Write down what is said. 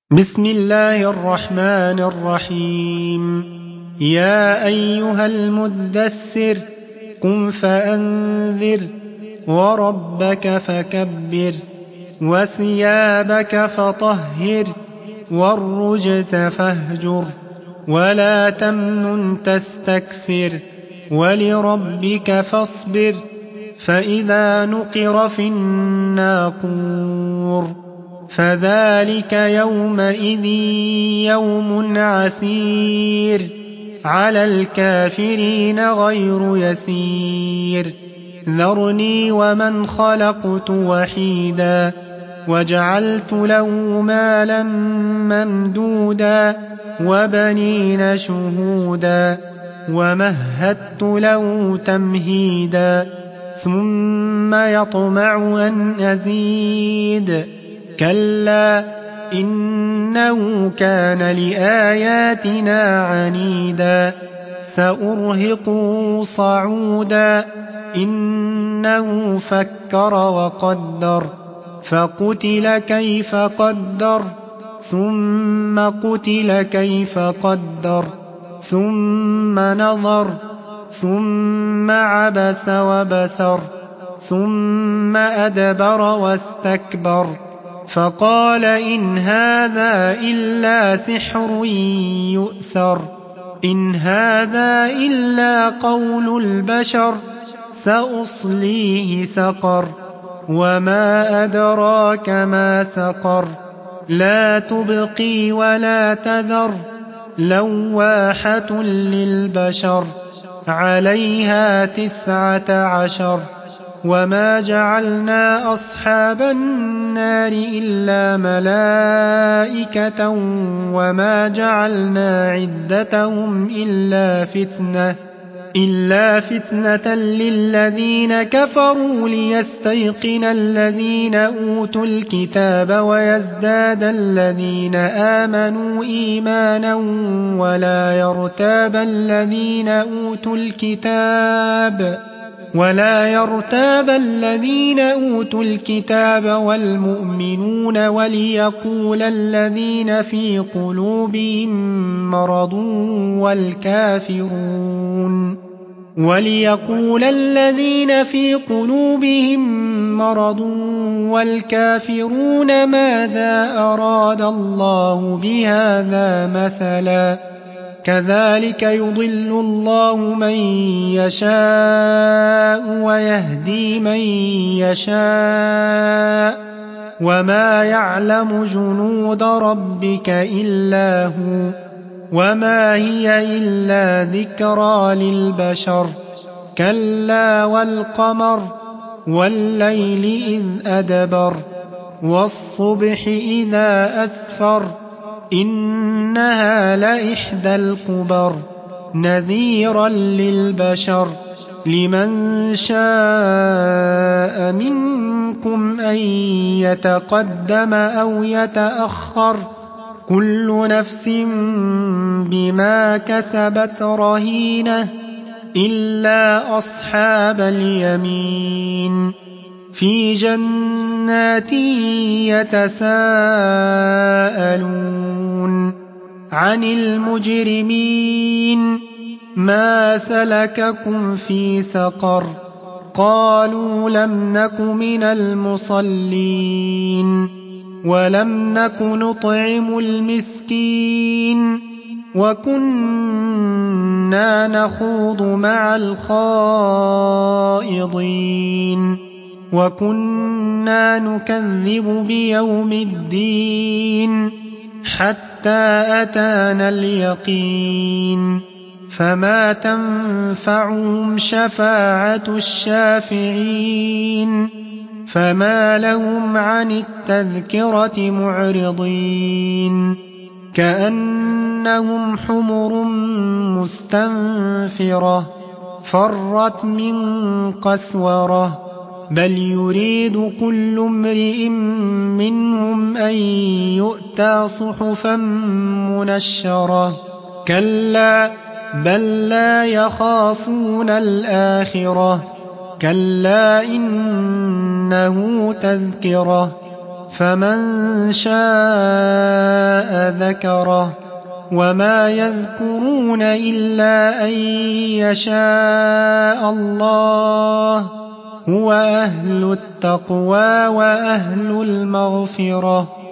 بسم الله الرحمن الرحيم. يا أيها المدثر قم فأنذر وربك فكبر وثيابك فطهر والرجز فاهجر ولا تمنن تستكثر ولربك فاصبر فإذا نقر في الناقور فذلك يومئذ يوم عسير على الكافرين غير يسير ذرني ومن خلقت وحيدا وجعلت له مالا ممدودا وبنين شهودا ومهدت له تمهيدا ثم يطمع أن أزيد كلا إنه كان لآياتنا عنيدا سأرهقه صعودا إنه فكر وقدر فقتل كيف قدر ثم قتل كيف قدر ثم نظر ثم عبس وبسر ثم أدبر واستكبر فقال إن هذا إلا سحر يؤثر إن هذا إلا قول البشر سأصليه سقر وما أدراك ما سقر لا تبقي ولا تذر لواحة للبشر عليها 19 وما جعلنا أصحاب النار إلا ملائكة وما جعلنا عدتهم إلا فتنة للذين كفروا ليستيقن الذين أوتوا الكتاب ويزداد الذين آمنوا إيمانا ولا يرتاب الذين أوتوا الكتاب والمؤمنون وليقول الذين في قلوبهم مرض والكافرون ماذا أراد الله بهذا مثلا كذلك يضل الله من يشاء ويهدي من يشاء وما يعلم جنود ربك إلا هو وما هي إلا ذكرى للبشر كلا والقمر والليل إذ أدبر والصبح إذا أسفر إنها لإحدى الكبر نذيرا للبشر لمن شاء منكم أن يتقدم أو يتأخر كل نفس بما كسبت رهينة إلا أصحاب اليمين في جنات يتساءلون عن المجرمين ما سلككم في سقر قالوا لم نك من المصلين ولم نك نطعم المسكين وكنا نخوض مع الخائضين وكنا نكذب بيوم الدين حتى أتانا اليقين فما تنفعهم شفاعة الشافعين فما لهم عن التذكرة معرضين كأنهم حمر مستنفرة فرت من قسورة بل يريد كل امرئ منهم أن يؤتى صحفا منشرة كلا بل لا يخافون الآخرة كلا إنه تذكرة فمن شاء ذكره وما يذكرون إلا أن يشاء الله هو أهل التقوى وأهل المغفرة